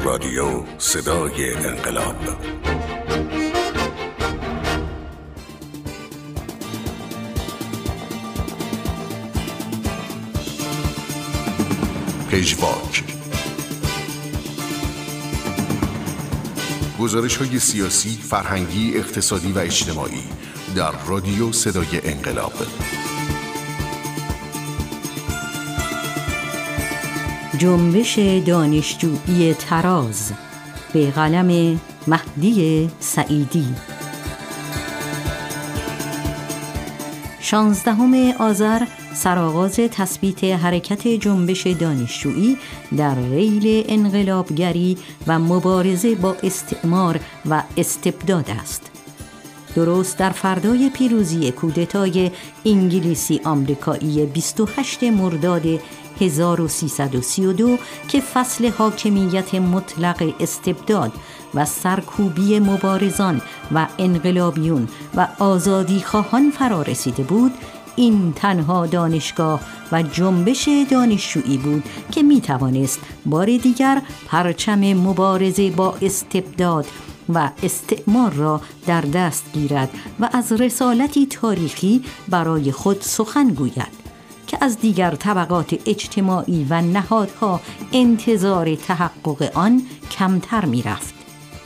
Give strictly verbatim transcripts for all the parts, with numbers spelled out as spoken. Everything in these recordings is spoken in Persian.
رادیو صدای انقلاب. پژواک، گزارش‌های سیاسی، فرهنگی، اقتصادی و اجتماعی در رادیو صدای انقلاب. جنبش دانشجویی تراز به قلم مهدی سعیدی. شانزدهم آذر سرآغاز تثبیت حرکت جنبش دانشجویی در ریل انقلابگری و مبارزه با استعمار و استبداد است. درست در فردای پیروزی کودتای انگلیسی آمریکایی بیست و هشتم مرداد هزار و سیصد و سی و دو که فصل حاکمیت مطلق استبداد و سرکوبی مبارزان و انقلابیون و آزادیخواهان فرا رسیده بود، این تنها دانشگاه و جنبش دانشجویی بود که می توانست بار دیگر پرچم مبارزه با استبداد و استعمار را در دست گیرد و از رسالتی تاریخی برای خود سخن گوید که از دیگر طبقات اجتماعی و نهادها انتظار تحقق آن کمتر می رفت.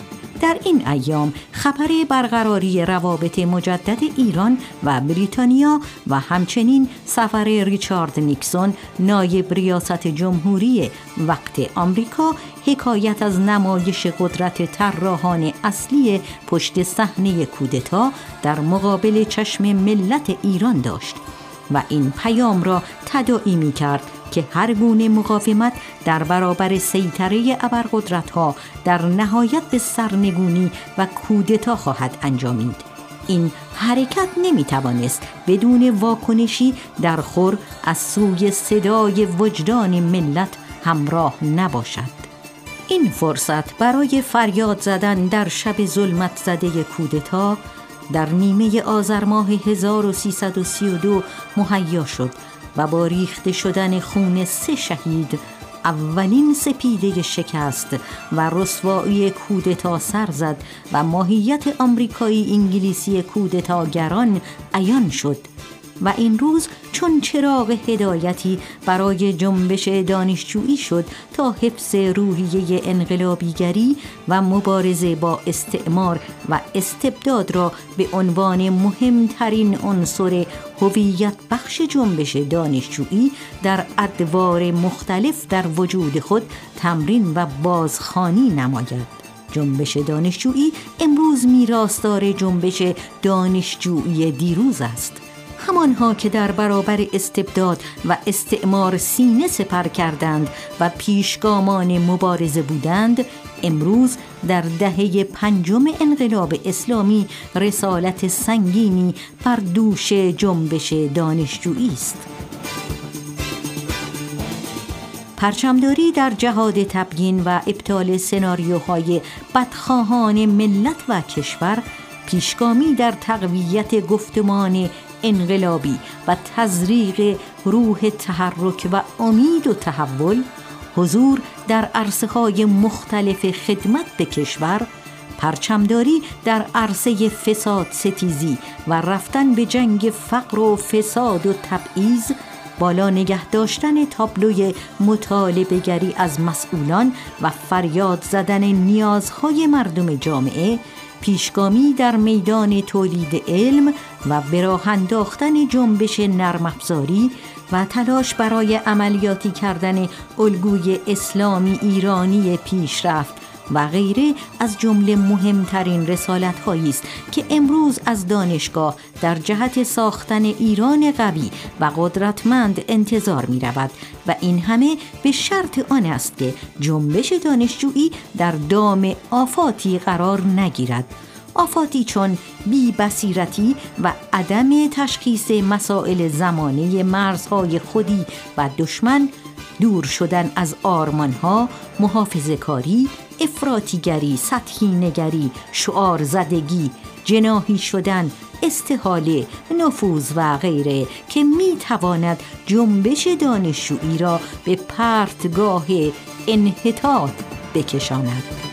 در این ایام خبر برقراری روابط مجدد ایران و بریتانیا و همچنین سفر ریچارد نیکسون نایب ریاست جمهوری وقت آمریکا حکایت از نمایش قدرت طراحان اصلی پشت صحنه کودتا در مقابل چشم ملت ایران داشت و این پیام را تداعی می کرد که هر گونه مقاومت در برابر سیطره ابرقدرت‌ها در نهایت به سرنگونی و کودتا خواهد انجامید. این حرکت نمی توانست بدون واکنشی در خور از سوی صدای وجدان ملت همراه نباشد. این فرصت برای فریاد زدن در شب ظلمت زده کودتا در نیمه آذر ماه هزار و سیصد و سی و دو مهیا شد و با ریخته شدن خون سه شهید اولین سپیده شکست و رسوایی کودتا سر زد و ماهیت آمریکایی انگلیسی کودتاگران عیان شد و این روز چون چراغ هدایتی برای جنبش دانشجویی شد تا حفظ روحیه انقلابیگری و مبارزه با استعمار و استبداد را به عنوان مهمترین عنصر هویت بخش جنبش دانشجویی در ادوار مختلف در وجود خود تمرین و بازخوانی نماید. جنبش دانشجویی امروز میراثدار جنبش دانشجویی دیروز است. همانها که در برابر استبداد و استعمار سینه سپر کردند و پیشگامان مبارزه بودند، امروز در دهه پنجم انقلاب اسلامی رسالت سنگینی بر دوش جنبش دانشجویی است. پرچمداری در جهاد تبیین و ابطال سناریوهای بدخواهان ملت و کشور، پیشگامی در تقویت گفتمان انقلابی و تزریق روح تحرک و امید و تحول، حضور در عرصه‌های مختلف خدمت به کشور، پرچمداری در عرصه فساد ستیزی و رفتن به جنگ فقر و فساد و تبعیض، بالا نگه داشتن تابلوی مطالبه گری از مسئولان و فریاد زدن نیازهای مردم جامعه، پیشگامی در میدان تولید علم و به راه انداختن جنبش نرم افزاری و تلاش برای عملیاتی کردن الگوی اسلامی ایرانی پیشرفت و غیره از جمله مهمترین رسالت‌هایی است که امروز از دانشگاه در جهت ساختن ایران قوی و قدرتمند انتظار می‌رود و این همه به شرط آن است که جنبش دانشجویی در دام آفاتی قرار نگیرد. آفاتی چون بی بصیرتی و عدم تشخیص مسائل زمانه مرزهای خودی و دشمن، دور شدن از آرمانها، محافظه‌کاری، افراطیگری، سطحی نگری، شعار زدگی، جناحی شدن، استحاله، نفوذ و غیره که می تواند جنبش دانشجویی را به پرتگاه انحطاط بکشاند.